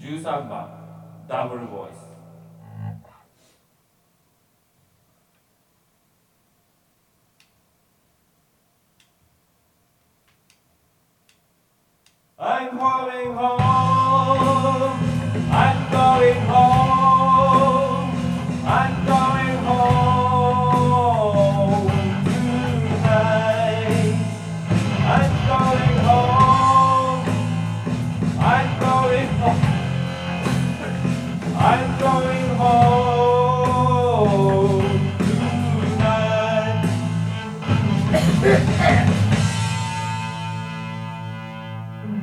13番ダブルボイス。I'm coming home, I'm going home, I'm going home tonight. I'm going home, I'm going home, I'm going home tonight.